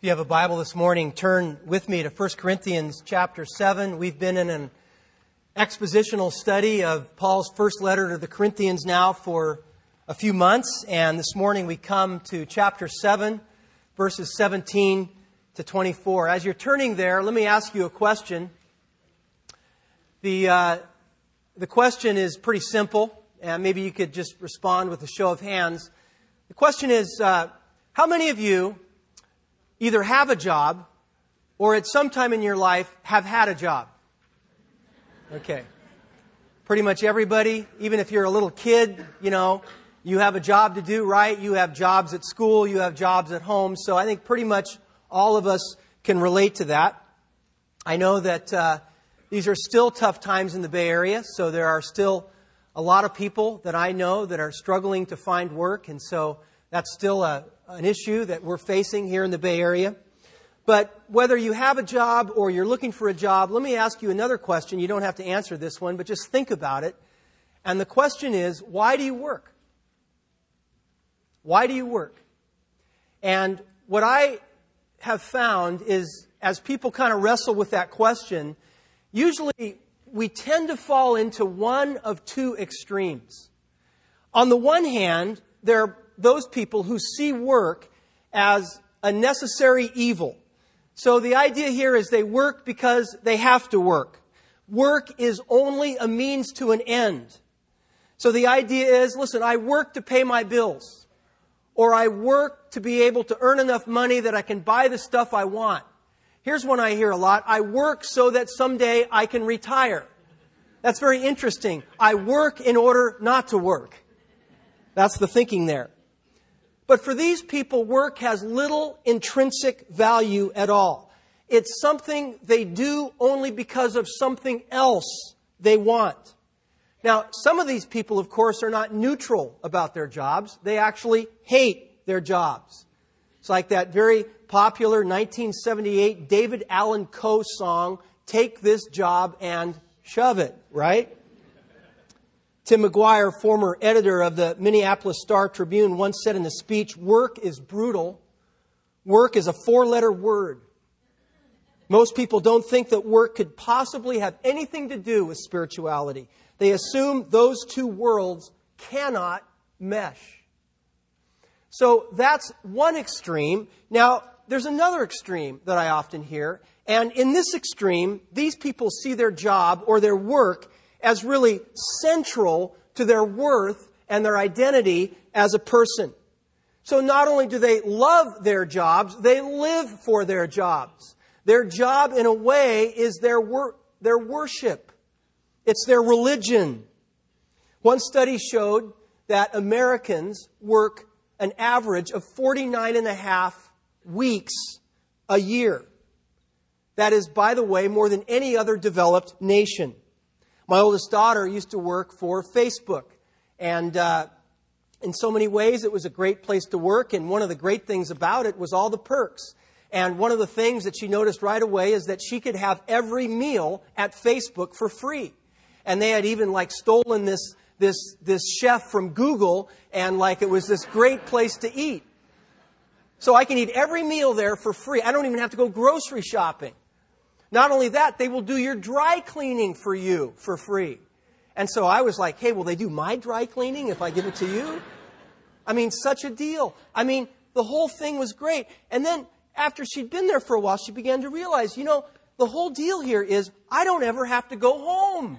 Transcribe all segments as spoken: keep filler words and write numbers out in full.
If you have a Bible this morning, turn with me to First Corinthians chapter seven. We've been in an expositional study of Paul's first letter to the Corinthians now for a few months. And this morning we come to chapter seven, verses seventeen to twenty-four. As you're turning there, let me ask you a question. The, uh, the question is pretty simple, and maybe you could just respond with a show of hands. The question is, uh, how many of you either have a job or at some time in your life have had a job? Okay. Pretty much everybody, even if you're a little kid, you know, you have a job to do, right? You have jobs at school, you have jobs at home. So I think pretty much all of us can relate to that. I know that uh, these are still tough times in the Bay Area, so there are still a lot of people that I know that are struggling to find work, and so that's still a an issue that we're facing here in the Bay Area. But whether you have a job or you're looking for a job, let me ask you another question. You don't have to answer this one, but just think about it. And the question is, why do you work? Why do you work? And what I have found is, as people kind of wrestle with that question, usually we tend to fall into one of two extremes. On the one hand, there are those people who see work as a necessary evil. So the idea here is they work because they have to work. Work is only a means to an end. So the idea is, listen, I work to pay my bills. Or I work to be able to earn enough money that I can buy the stuff I want. Here's one I hear a lot. I work so that someday I can retire. That's very interesting. I work in order not to work. That's the thinking there. But for these people, work has little intrinsic value at all. It's something they do only because of something else they want. Now, some of these people, of course, are not neutral about their jobs. They actually hate their jobs. It's like that very popular nineteen seventy-eight David Allan Coe song, "Take This Job and Shove It," right? Tim McGuire, former editor of the Minneapolis Star-Tribune, once said in a speech, "Work is brutal. Work is a four-letter word." Most people don't think that work could possibly have anything to do with spirituality. They assume those two worlds cannot mesh. So that's one extreme. Now, there's another extreme that I often hear. And in this extreme, these people see their job or their work as really central to their worth and their identity as a person. So not only do they love their jobs, they live for their jobs. Their job, in a way, is their wor- their worship. It's their religion. One study showed that Americans work an average of forty-nine and a half weeks a year. That is, by the way, more than any other developed nation. My oldest daughter used to work for Facebook, and uh, in so many ways it was a great place to work, and one of the great things about it was all the perks. And one of the things that she noticed right away is that she could have every meal at Facebook for free. And they had even like stolen this this this chef from Google, and like it was this great place to eat. So I can eat every meal there for free. I don't even have to go grocery shopping. Not only that, they will do your dry cleaning for you for free. And so I was like, hey, will they do my dry cleaning if I give it to you? I mean, such a deal. I mean, the whole thing was great. And then after she'd been there for a while, she began to realize, you know, the whole deal here is I don't ever have to go home.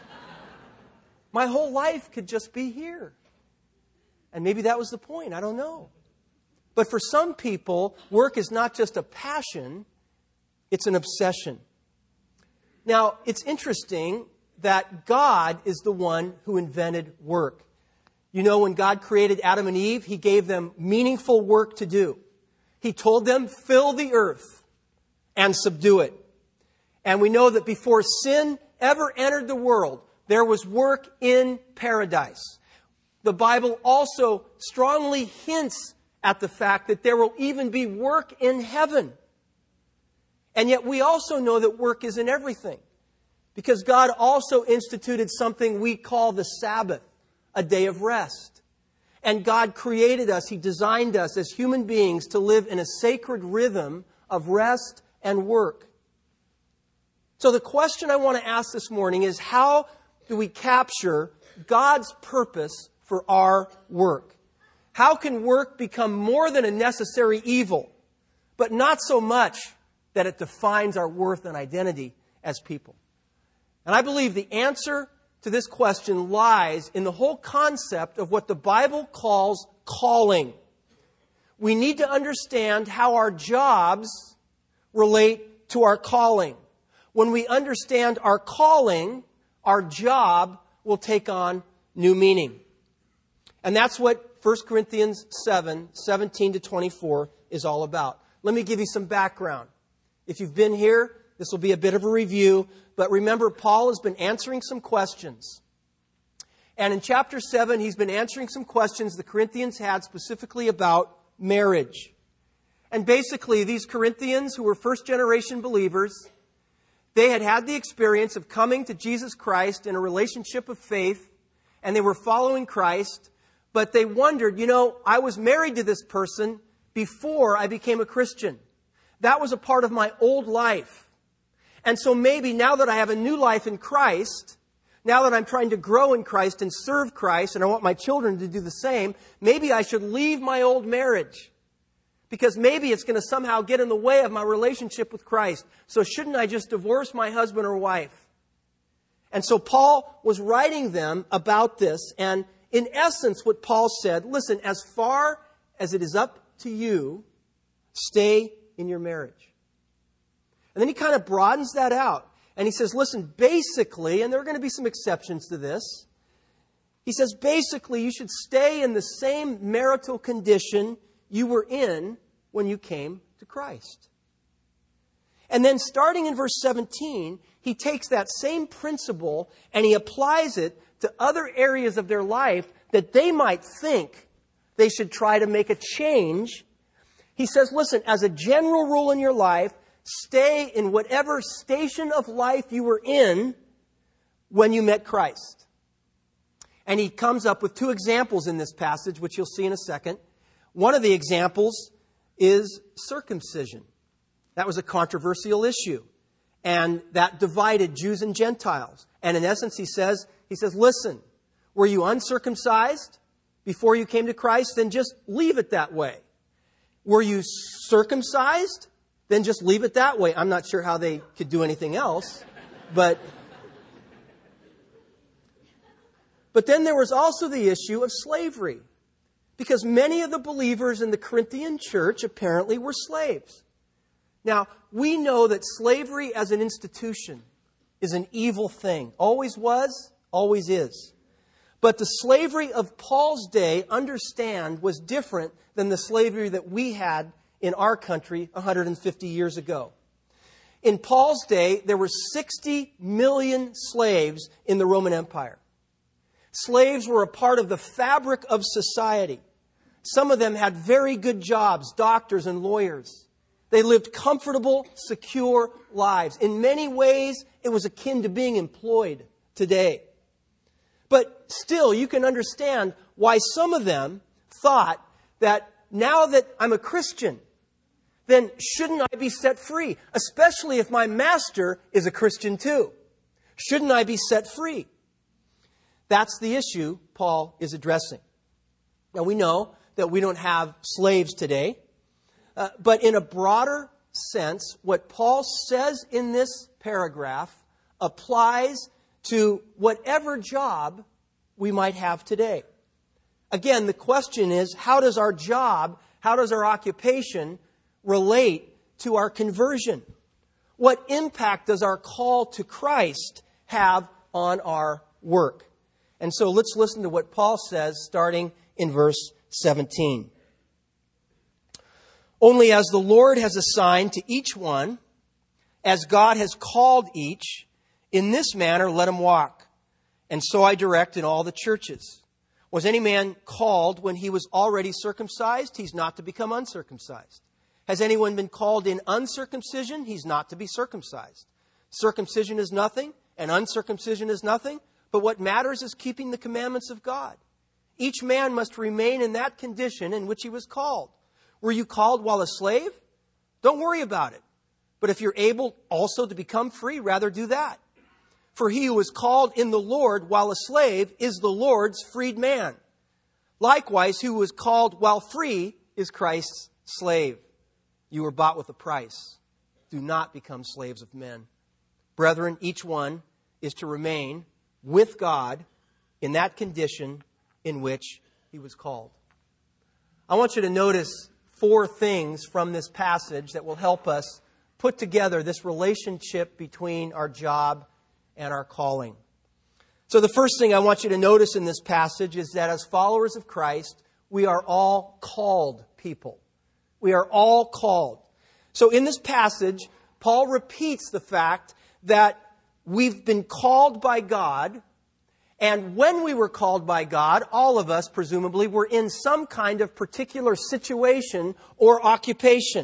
My whole life could just be here. And maybe that was the point. I don't know. But for some people, work is not just a passion. It's an obsession. Now, it's interesting that God is the one who invented work. You know, when God created Adam and Eve, He gave them meaningful work to do. He told them, fill the earth and subdue it. And we know that before sin ever entered the world, there was work in paradise. The Bible also strongly hints at the fact that there will even be work in heaven. And yet we also know that work isn't everything, because God also instituted something we call the Sabbath, a day of rest. And God created us, He designed us as human beings to live in a sacred rhythm of rest and work. So the question I want to ask this morning is, how do we capture God's purpose for our work? How can work become more than a necessary evil, but not so much that it defines our worth and identity as people? And I believe the answer to this question lies in the whole concept of what the Bible calls calling. We need to understand how our jobs relate to our calling. When we understand our calling, our job will take on new meaning. And that's what First Corinthians seven, seventeen to twenty-four is all about. Let me give you some background. If you've been here, this will be a bit of a review. But remember, Paul has been answering some questions. And in chapter seven, he's been answering some questions the Corinthians had specifically about marriage. And basically, these Corinthians, who were first-generation believers, they had had the experience of coming to Jesus Christ in a relationship of faith, and they were following Christ, but they wondered, you know, I was married to this person before I became a Christian. That was a part of my old life. And so maybe now that I have a new life in Christ, now that I'm trying to grow in Christ and serve Christ, and I want my children to do the same, maybe I should leave my old marriage. Because maybe it's going to somehow get in the way of my relationship with Christ. So shouldn't I just divorce my husband or wife? And so Paul was writing them about this. And in essence, what Paul said, listen, as far as it is up to you, stay in your marriage. And then he kind of broadens that out. And he says, listen, basically, and there are going to be some exceptions to this. He says, basically, you should stay in the same marital condition you were in when you came to Christ. And then starting in verse seventeen, he takes that same principle and he applies it to other areas of their life that they might think they should try to make a change. He says, listen, as a general rule in your life, stay in whatever station of life you were in when you met Christ. And he comes up with two examples in this passage, which you'll see in a second. One of the examples is circumcision. That was a controversial issue. And that divided Jews and Gentiles. And in essence, he says, he says, listen, were you uncircumcised before you came to Christ? Then just leave it that way. Were you circumcised? Then just leave it that way. I'm not sure how they could do anything else. But, but then there was also the issue of slavery. Because many of the believers in the Corinthian church apparently were slaves. Now, we know that slavery as an institution is an evil thing. Always was, always is. But the slavery of Paul's day, understand, was different than the slavery that we had in our country one hundred fifty years ago. In Paul's day, there were sixty million slaves in the Roman Empire. Slaves were a part of the fabric of society. Some of them had very good jobs, doctors and lawyers. They lived comfortable, secure lives. In many ways, it was akin to being employed today. But still, you can understand why some of them thought that now that I'm a Christian, then shouldn't I be set free? Especially if my master is a Christian too. Shouldn't I be set free? That's the issue Paul is addressing. Now we know that we don't have slaves today. Uh, but in a broader sense, what Paul says in this paragraph applies to whatever job we might have today. Again, the question is, how does our job, how does our occupation relate to our conversion? What impact does our call to Christ have on our work? And so let's listen to what Paul says starting in verse seventeen. Only as the Lord has assigned to each one, as God has called each, in this manner let him walk. And so I direct in all the churches. Was any man called when he was already circumcised? He's not to become uncircumcised. Has anyone been called in uncircumcision? He's not to be circumcised. Circumcision is nothing, and uncircumcision is nothing. But what matters is keeping the commandments of God. Each man must remain in that condition in which he was called. Were you called while a slave? Don't worry about it. But if you're able also to become free, rather do that. For he who was called in the Lord while a slave is the Lord's freed man. Likewise, who was called while free is Christ's slave. You were bought with a price. Do not become slaves of men. Brethren, each one is to remain with God in that condition in which he was called. I want you to notice four things from this passage that will help us put together this relationship between our job and our calling. So the first thing I want you to notice in this passage is that as followers of Christ, we are all called people. We are all called. So in this passage, Paul repeats the fact that we've been called by God, and when we were called by God, all of us, presumably, were in some kind of particular situation or occupation.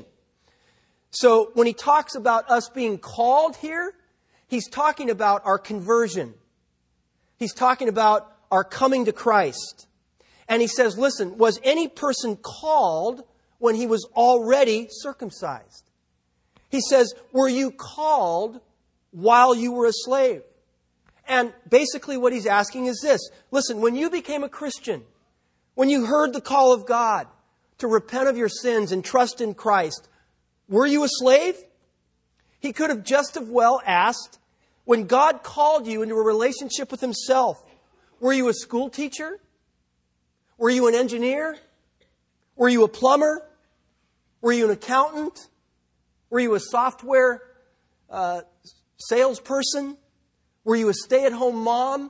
So when he talks about us being called here, he's talking about our conversion. He's talking about our coming to Christ. And he says, listen, was any person called when he was already circumcised? He says, were you called while you were a slave? And basically what he's asking is this. Listen, when you became a Christian, when you heard the call of God to repent of your sins and trust in Christ, were you a slave? He could have just as well asked, when God called you into a relationship with himself, were you a school teacher? Were you an engineer? Were you a plumber? Were you an accountant? Were you a software uh, salesperson? Were you a stay-at-home mom?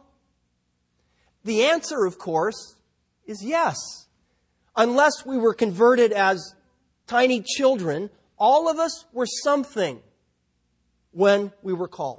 The answer, of course, is yes. Unless we were converted as tiny children, all of us were something when we were called.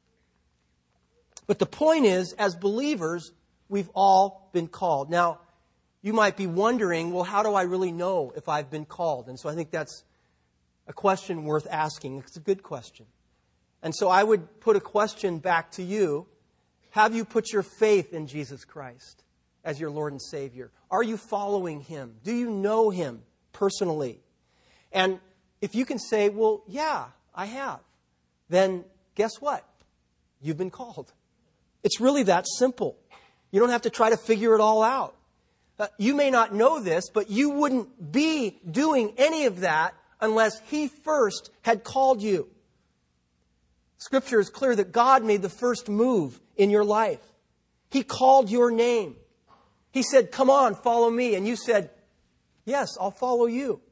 But the point is, as believers, we've all been called. Now, you might be wondering, well, how do I really know if I've been called? And so I think that's a question worth asking. It's a good question. And so I would put a question back to you. Have you put your faith in Jesus Christ as your Lord and Savior? Are you following him? Do you know him personally? And if you can say, well, yeah, I have, then guess what? You've been called. It's really that simple. You don't have to try to figure it all out. Uh, you may not know this, but you wouldn't be doing any of that unless he first had called you. Scripture is clear that God made the first move in your life. He called your name. He said, come on, follow me. And you said, yes, I'll follow you.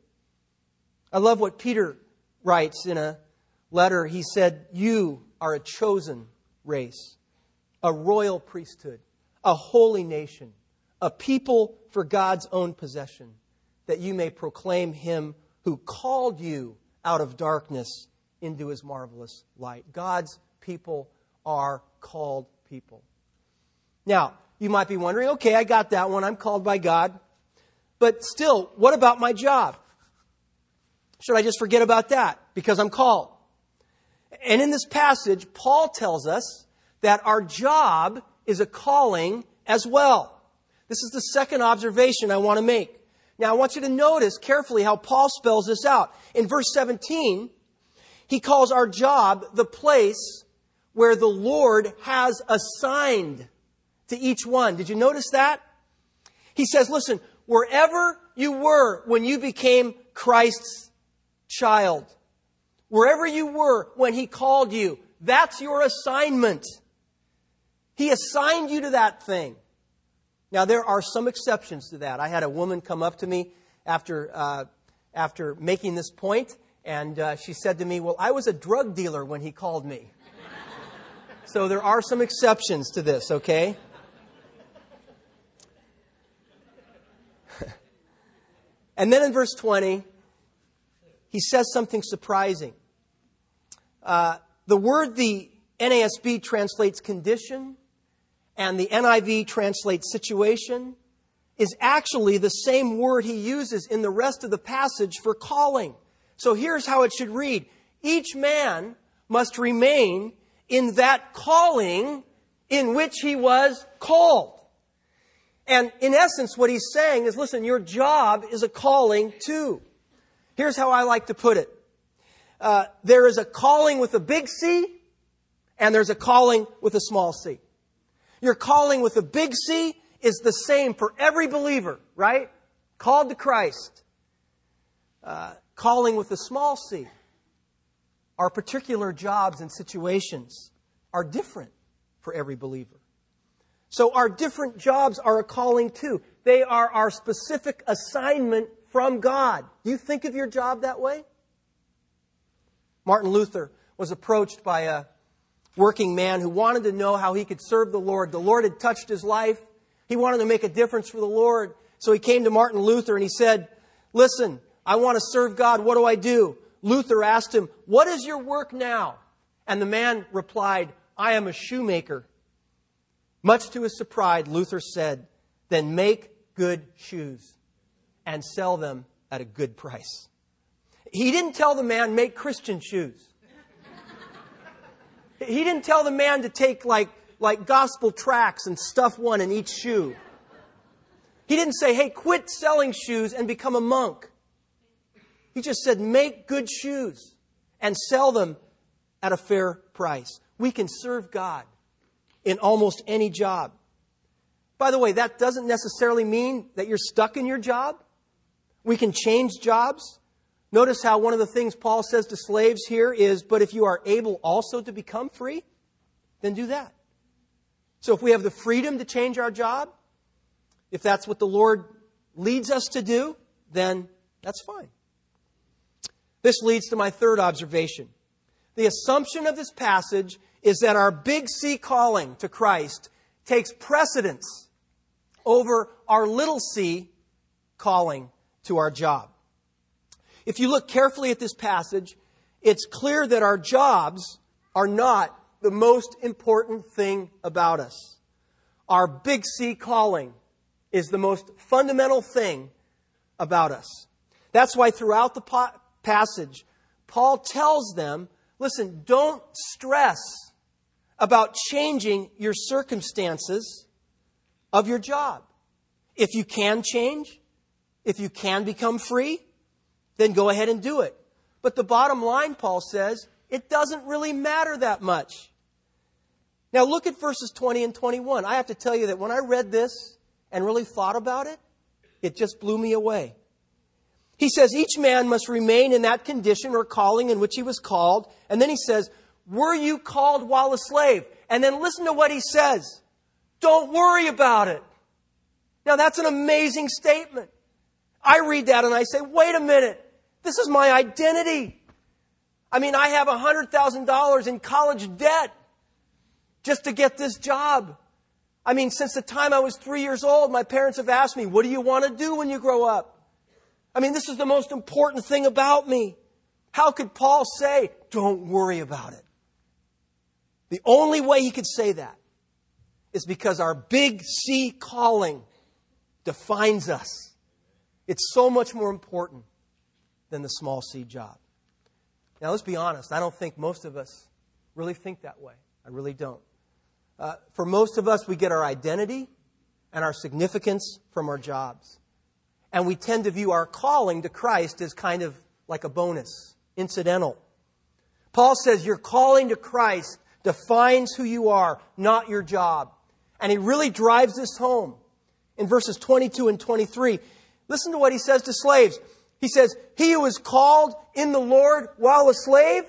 I love what Peter writes in a letter. He said, you are a chosen race, a royal priesthood, a holy nation, a people for God's own possession, that you may proclaim him who called you out of darkness into his marvelous light. God's people are called people. Now, you might be wondering, okay, I got that one. I'm called by God. But still, what about my job? Should I just forget about that because I'm called? And in this passage, Paul tells us that our job is a calling as well. This is the second observation I want to make. Now, I want you to notice carefully how Paul spells this out. In verse seventeen, he calls our job the place where the Lord has assigned to each one. Did you notice that? He says, listen, wherever you were when you became Christ's child, wherever you were when he called you, that's your assignment. He assigned you to that thing. Now, there are some exceptions to that. I had a woman come up to me after uh, after making this point, and uh, she said to me, well, I was a drug dealer when he called me. So there are some exceptions to this, okay? And then in verse twenty, he says something surprising. Uh, the word the N A S B translates condition and the N I V translates situation is actually the same word he uses in the rest of the passage for calling. So here's how it should read. Each man must remain in that calling in which he was called. And in essence, what he's saying is, listen, your job is a calling too. Here's how I like to put it. Uh, there is a calling with a big C, and there's a calling with a small c. Your calling with a big C is the same for every believer, right? Called to Christ. Uh, calling with a small c. Our particular jobs and situations are different for every believer. So our different jobs are a calling too. They are our specific assignment from God. Do you think of your job that way? Martin Luther was approached by a working man who wanted to know how he could serve the Lord. The Lord had touched his life. He wanted to make a difference for the Lord. So he came to Martin Luther and he said, listen, I want to serve God. What do I do? Luther asked him, what is your work now? And the man replied, I am a shoemaker. Much to his surprise, Luther said, then make good shoes and sell them at a good price. He didn't tell the man, make Christian shoes. He didn't tell the man to take like, like gospel tracts and stuff one in each shoe. He didn't say, hey, quit selling shoes and become a monk. He just said, make good shoes and sell them at a fair price. We can serve God in almost any job. By the way, that doesn't necessarily mean that you're stuck in your job. We can change jobs. Notice how one of the things Paul says to slaves here is, but if you are able also to become free, then do that. So if we have the freedom to change our job, if that's what the Lord leads us to do, then that's fine. This leads to my third observation. The assumption of this passage is that our big C calling to Christ takes precedence over our little c calling to our job. If you look carefully at this passage, it's clear that our jobs are not the most important thing about us. Our big C calling is the most fundamental thing about us. That's why throughout the po- passage, Paul tells them, listen, don't stress about changing your circumstances of your job. If you can change, if you can become free, then go ahead and do it. But the bottom line, Paul says, it doesn't really matter that much. Now look at verses twenty and twenty-one. I have to tell you that when I read this and really thought about it, it just blew me away. He says, each man must remain in that condition or calling in which he was called. And then he says, were you called while a slave? And then listen to what he says. Don't worry about it. Now that's an amazing statement. I read that and I say, wait a minute. This is my identity. I mean, I have one hundred thousand dollars in college debt just to get this job. I mean, since the time I was three years old, my parents have asked me, what do you want to do when you grow up? I mean, this is the most important thing about me. How could Paul say, don't worry about it? The only way he could say that is because our big C calling defines us. It's so much more important than the small c job. Now, let's be honest. I don't think most of us really think that way. I really don't. Uh, for most of us, we get our identity and our significance from our jobs. And we tend to view our calling to Christ as kind of like a bonus, incidental. Paul says your calling to Christ defines who you are, not your job. And he really drives this home in verses twenty-two and twenty-three. Listen to what he says to slaves. He says, he who is called in the Lord while a slave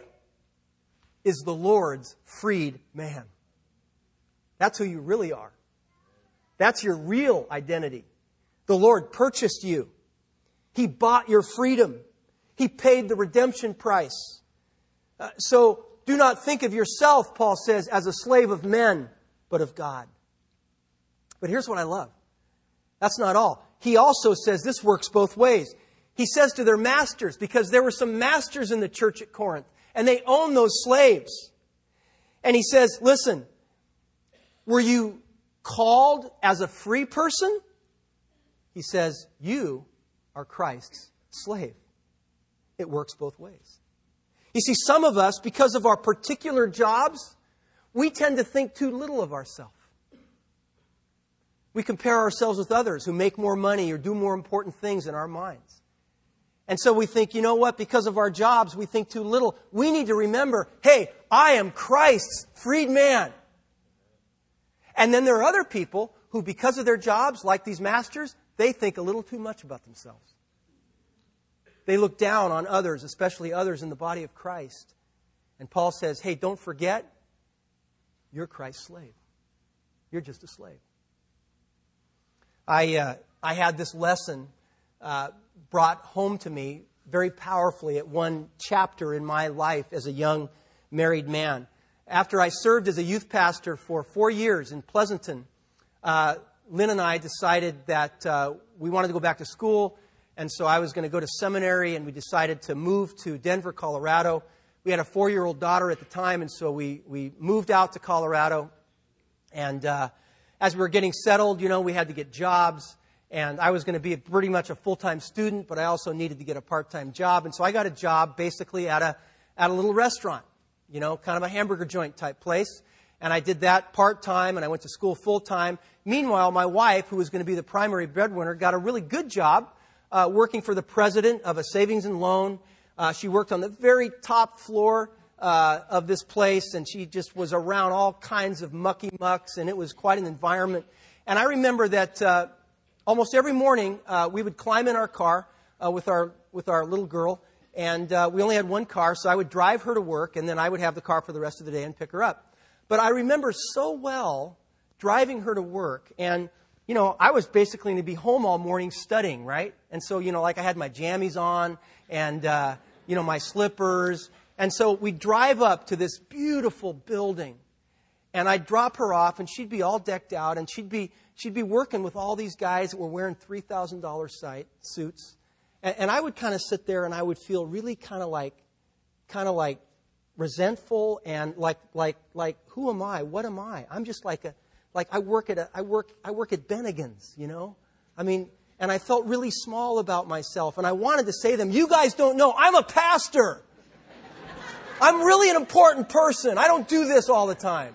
is the Lord's freed man. That's who you really are. That's your real identity. The Lord purchased you. He bought your freedom. He paid the redemption price. Uh, so do not think of yourself, Paul says, as a slave of men, but of God. But here's what I love. That's not all. He also says this works both ways. He says to their masters, because there were some masters in the church at Corinth, and they owned those slaves. And he says, listen, were you called as a free person? He says, you are Christ's slave. It works both ways. You see, some of us, because of our particular jobs, we tend to think too little of ourselves. We compare ourselves with others who make more money or do more important things in our minds. And so we think, you know what, because of our jobs, we think too little. We need to remember, hey, I am Christ's freed man. And then there are other people who, because of their jobs, like these masters, they think a little too much about themselves. They look down on others, especially others in the body of Christ. And Paul says, hey, don't forget, you're Christ's slave. You're just a slave. I uh, I had this lesson uh, brought home to me very powerfully at one chapter in my life as a young married man. After I served as a youth pastor for four years in Pleasanton, uh, Lynn and I decided that uh, we wanted to go back to school, and so I was going to go to seminary, and we decided to move to Denver, Colorado. We had a four-year-old daughter at the time, and so we, we moved out to Colorado. And uh, as we were getting settled, you know, we had to get jobs. And I was going to be pretty much a full-time student, but I also needed to get a part-time job. And so I got a job basically at a at a little restaurant, you know, kind of a hamburger joint type place. And I did that part-time, and I went to school full-time. Meanwhile, my wife, who was going to be the primary breadwinner, got a really good job uh, working for the president of a savings and loan. Uh, she worked on the very top floor uh, of this place, and she just was around all kinds of mucky mucks, and it was quite an environment. And I remember that uh, almost every morning uh, we would climb in our car uh, with our with our little girl, and uh, we only had one car, so I would drive her to work, and then I would have the car for the rest of the day and pick her up. But I remember so well driving her to work, and you know, I was basically going to be home all morning studying, right? And so, you know, like I had my jammies on and, uh, you know, my slippers. And so we'd drive up to this beautiful building, and I'd drop her off, and she'd be all decked out, and she'd be she'd be working with all these guys that were wearing three thousand dollars suits. And, and I would kind of sit there, and I would feel really kind of like, kind of like resentful and like, like, like, who am I? What am I? I'm just like a, like I work at a, I work, I work at Bennigan's, you know? I mean, and I felt really small about myself, and I wanted to say to them, you guys don't know, I'm a pastor. I'm really an important person. I don't do this all the time.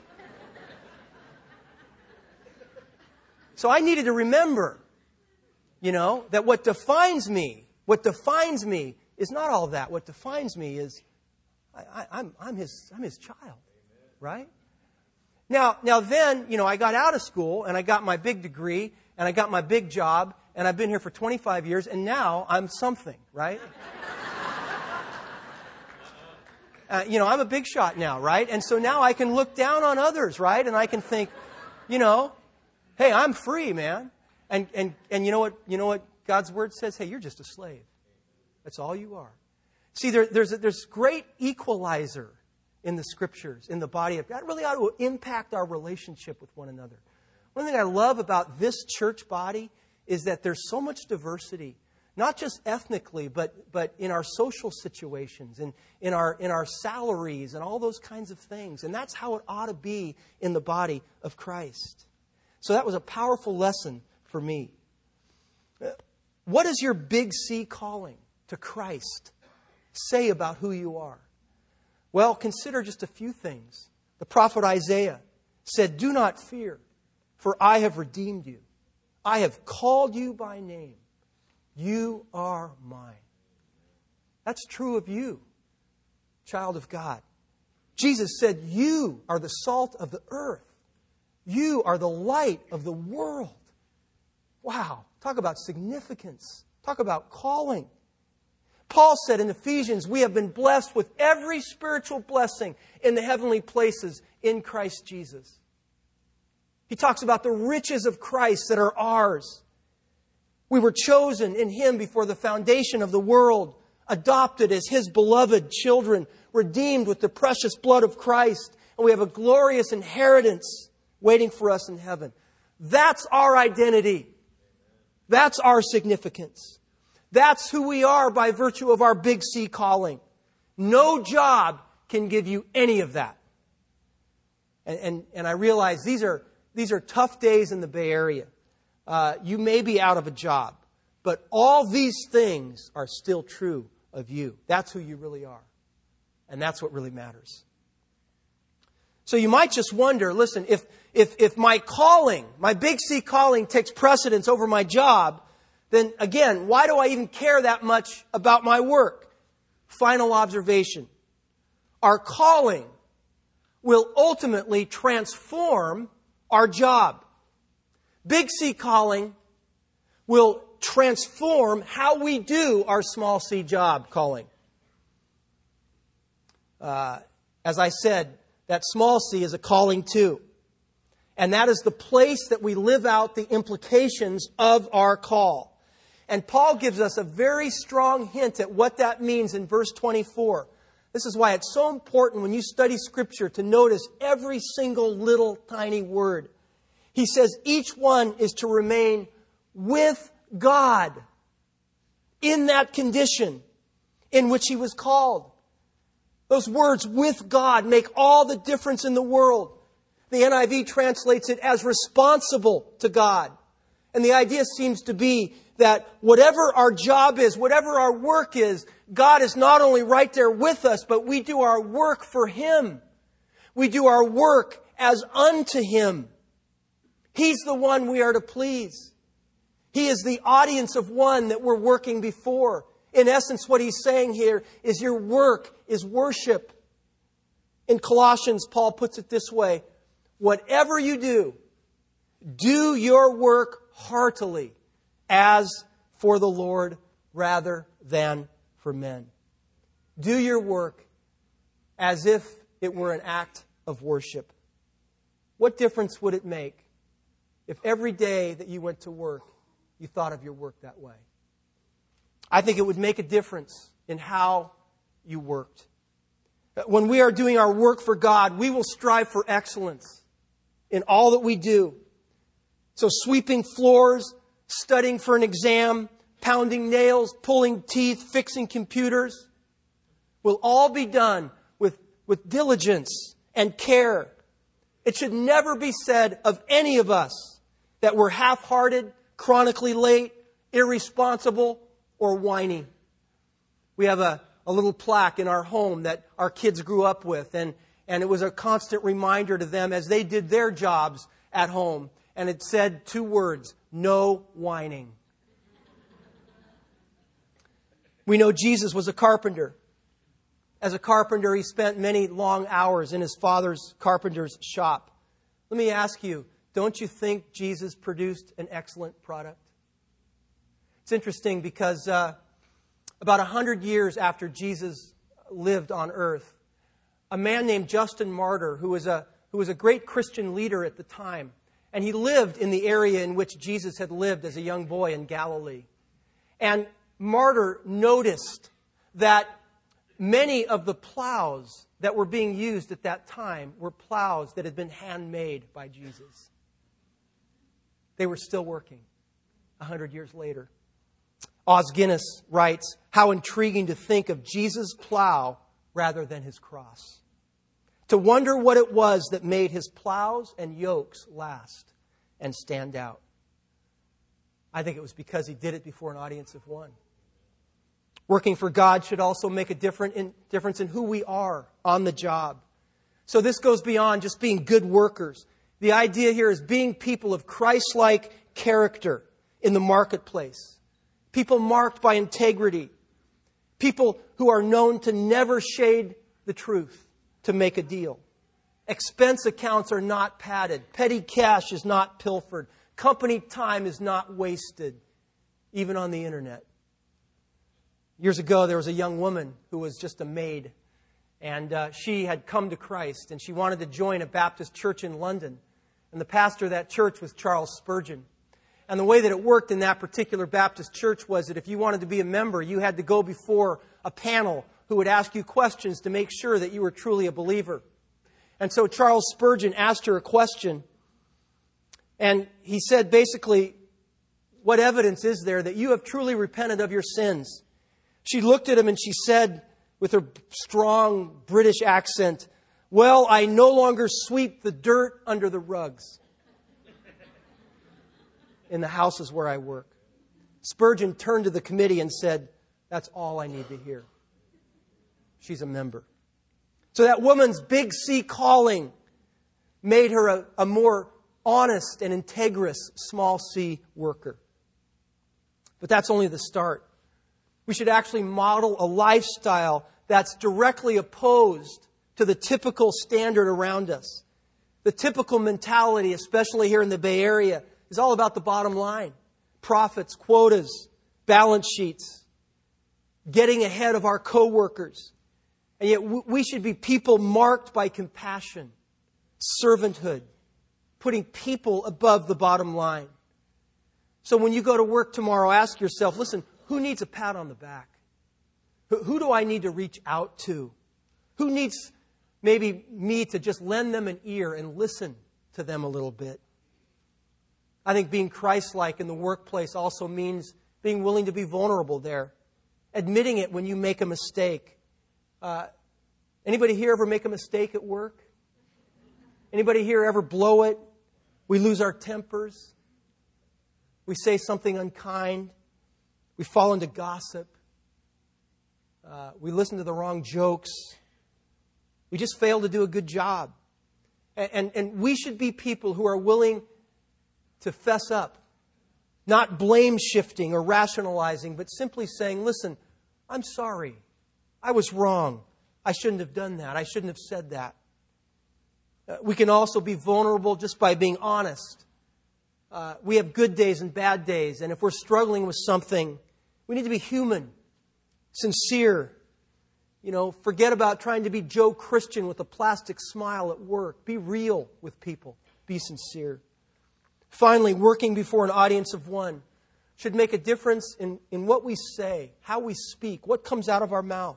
So I needed to remember, you know, that what defines me, what defines me is not all that. What defines me is I, I, I'm, I'm his, I'm his child, right? Now, now then, you know, I got out of school, and I got my big degree, and I got my big job, and I've been here for twenty-five years, and now I'm something, right? Uh, you know, I'm a big shot now, right? And so now I can look down on others, right? And I can think, you know, hey, I'm free, man. And and and you know what? You know what God's word says? Hey, you're just a slave. That's all you are. See, there, there's a, there's great equalizer in the Scriptures, in the body of God. It really ought to impact our relationship with one another. One thing I love about this church body is that there's so much diversity. Not just ethnically, but but in our social situations, and in our in our salaries, and all those kinds of things. And that's how it ought to be in the body of Christ. So that was a powerful lesson for me. What does your big C calling to Christ say about who you are? Well, consider just a few things. The prophet Isaiah said, "Do not fear, for I have redeemed you. I have called you by name. You are mine." That's true of you, child of God. Jesus said, you are the salt of the earth. You are the light of the world. Wow. Talk about significance. Talk about calling. Paul said in Ephesians, we have been blessed with every spiritual blessing in the heavenly places in Christ Jesus. He talks about the riches of Christ that are ours. We were chosen in Him before the foundation of the world, adopted as His beloved children, redeemed with the precious blood of Christ, and we have a glorious inheritance waiting for us in heaven. That's our identity. That's our significance. That's who we are by virtue of our big C calling. No job can give you any of that. And, and, and I realize these are, these are tough days in the Bay Area. Uh, you may be out of a job, but all these things are still true of you. That's who you really are. And that's what really matters. So you might just wonder, listen, if, if, if my calling, my big C calling takes precedence over my job, then again, why do I even care that much about my work? Final observation. Our calling will ultimately transform our job. Big C calling will transform how we do our small c job calling. Uh, as I said, that small c is a calling too. And that is the place that we live out the implications of our call. And Paul gives us a very strong hint at what that means in verse twenty-four. This is why it's so important when you study Scripture to notice every single little tiny word. He says each one is to remain with God in that condition in which he was called. Those words, with God, make all the difference in the world. The N I V translates it as responsible to God. And the idea seems to be that whatever our job is, whatever our work is, God is not only right there with us, but we do our work for Him. We do our work as unto Him. He's the one we are to please. He is the audience of one that we're working before. In essence, what he's saying here is your work is worship. In Colossians, Paul puts it this way: whatever you do, do your work heartily, as for the Lord rather than for men. Do your work as if it were an act of worship. What difference would it make if every day that you went to work, you thought of your work that way? I think it would make a difference in how you worked. When we are doing our work for God, we will strive for excellence in all that we do. So sweeping floors, studying for an exam, pounding nails, pulling teeth, fixing computers will all be done with, with diligence and care. It should never be said of any of us that we're half-hearted, chronically late, irresponsible, or whiny. We have a, a little plaque in our home that our kids grew up with, and, and it was a constant reminder to them as they did their jobs at home. And it said two words: no whining. We know Jesus was a carpenter. As a carpenter, he spent many long hours in his father's carpenter's shop. Let me ask you, don't you think Jesus produced an excellent product? It's interesting because uh, about a hundred years after Jesus lived on earth, a man named Justin Martyr, who was a who was a great Christian leader at the time, and he lived in the area in which Jesus had lived as a young boy in Galilee. And Martyr noticed that many of the plows that were being used at that time were plows that had been handmade by Jesus. They were still working a hundred years later. Os Guinness writes, how intriguing to think of Jesus' plow rather than his cross. To wonder what it was that made his plows and yokes last and stand out. I think it was because he did it before an audience of one. Working for God should also make a different in, difference in who we are on the job. So this goes beyond just being good workers. The idea here is being people of Christ-like character in the marketplace. People marked by integrity. People who are known to never shade the truth to make a deal. Expense accounts are not padded. Petty cash is not pilfered. Company time is not wasted, even on the internet. Years ago, there was a young woman who was just a maid. And uh, she had come to Christ, and she wanted to join a Baptist church in London. And the pastor of that church was Charles Spurgeon. And the way that it worked in that particular Baptist church was that if you wanted to be a member, you had to go before a panel who would ask you questions to make sure that you were truly a believer. And so Charles Spurgeon asked her a question. And he said, basically, what evidence is there that you have truly repented of your sins? She looked at him and she said, with her strong British accent, well, I no longer sweep the dirt under the rugs in the houses where I work. Spurgeon turned to the committee and said, that's all I need to hear. She's a member. So that woman's big C calling made her a, a more honest and integrous small c worker. But that's only the start. We should actually model a lifestyle that's directly opposed to the typical standard around us. The typical mentality, especially here in the Bay Area, is all about the bottom line. Profits, quotas, balance sheets, getting ahead of our coworkers. And yet we should be people marked by compassion, servanthood, putting people above the bottom line. So when you go to work tomorrow, ask yourself, listen, who needs a pat on the back? Who do I need to reach out to? Who needs maybe me to just lend them an ear and listen to them a little bit? I think being Christ-like in the workplace also means being willing to be vulnerable there. Admitting it when you make a mistake. Uh, anybody here ever make a mistake at work? Anybody here ever blow it? We lose our tempers. We say something unkind. We fall into gossip. Uh, we listen to the wrong jokes. We just fail to do a good job. And, and, and we should be people who are willing to fess up. Not blame shifting or rationalizing, but simply saying, listen, I'm sorry. I was wrong. I shouldn't have done that. I shouldn't have said that. Uh, we can also be vulnerable just by being honest. Uh, we have good days and bad days. And if we're struggling with something, we need to be human, sincere. You know, forget about trying to be Joe Christian with a plastic smile at work. Be real with people. Be sincere. Finally, working before an audience of one should make a difference in, in what we say, how we speak, what comes out of our mouth.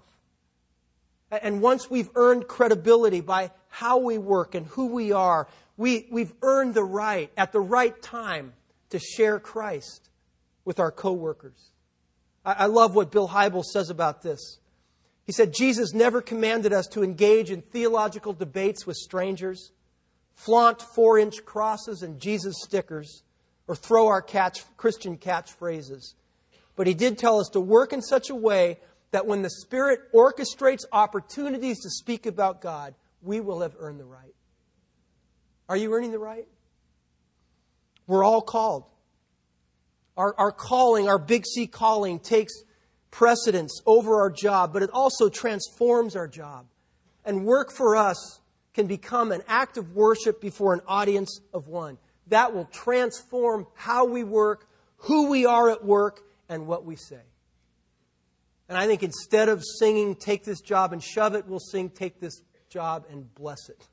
And once we've earned credibility by how we work and who we are, we, we've earned the right, at the right time, to share Christ with our coworkers. I, I love what Bill Hybels says about this. He said, Jesus never commanded us to engage in theological debates with strangers, flaunt four-inch crosses and Jesus stickers, or throw our catch, Christian catchphrases. But He did tell us to work in such a way that when the Spirit orchestrates opportunities to speak about God, we will have earned the right. Are you earning the right? We're all called. Our, our calling, our big C calling, takes precedence over our job, but it also transforms our job. And work for us can become an act of worship before an audience of one. That will transform how we work, who we are at work, and what we say. And I think instead of singing, take this job and shove it, we'll sing, take this job and bless it.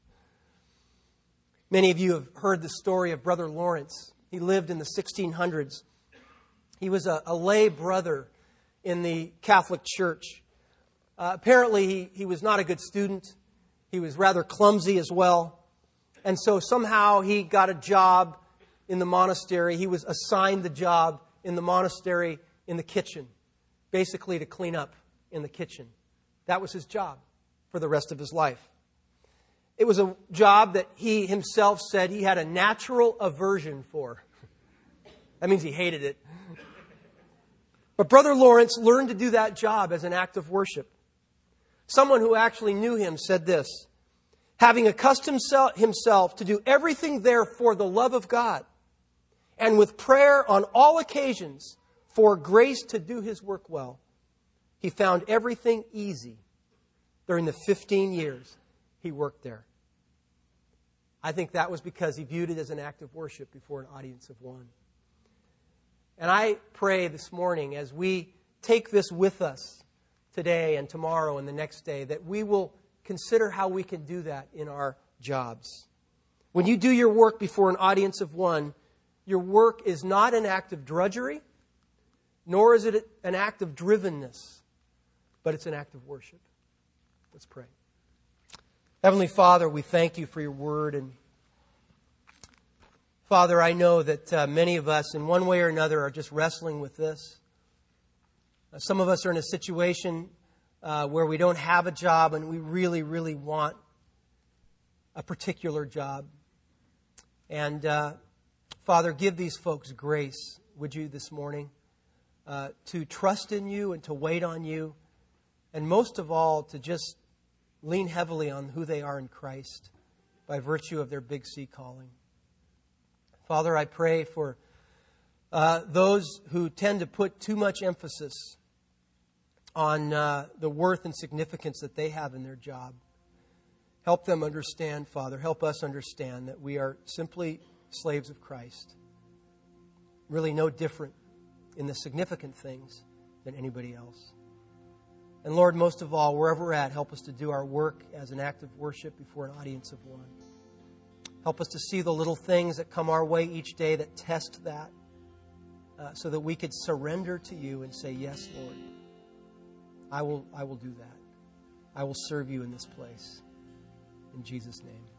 Many of you have heard the story of Brother Lawrence. He lived in the sixteen hundreds. He was a, a lay brother in the Catholic Church. Uh, apparently, he, he was not a good student. He was rather clumsy as well. And so somehow he got a job in the monastery. He was assigned the job in the monastery in the kitchen, basically to clean up in the kitchen. That was his job for the rest of his life. It was a job that he himself said he had a natural aversion for. That means he hated it. But Brother Lawrence learned to do that job as an act of worship. Someone who actually knew him said this: having accustomed himself to do everything there for the love of God, and with prayer on all occasions for grace to do his work well, he found everything easy during the fifteen years he worked there. I think that was because he viewed it as an act of worship before an audience of one. And I pray this morning, as we take this with us today and tomorrow and the next day, that we will consider how we can do that in our jobs. When you do your work before an audience of one, your work is not an act of drudgery, nor is it an act of drivenness, but it's an act of worship. Let's pray. Heavenly Father, we thank you for your word. And Father, I know that uh, many of us in one way or another are just wrestling with this. Uh, some of us are in a situation uh, where we don't have a job and we really, really want a particular job. And uh, Father, give these folks grace, would you, this morning, uh, to trust in you and to wait on you. And most of all, to just lean heavily on who they are in Christ. by virtue of their Big C calling. Father, I pray for uh, those who tend to put too much emphasis on uh, the worth and significance that they have in their job. Help them understand, Father. Help us understand that we are simply slaves of Christ. Really no different in the significant things than anybody else. And Lord, most of all, wherever we're at, help us to do our work as an act of worship before an audience of one. Help us to see the little things that come our way each day that test that, uh, so that we could surrender to you and say, yes, Lord, I will, I will do that. I will serve you in this place. In Jesus' name.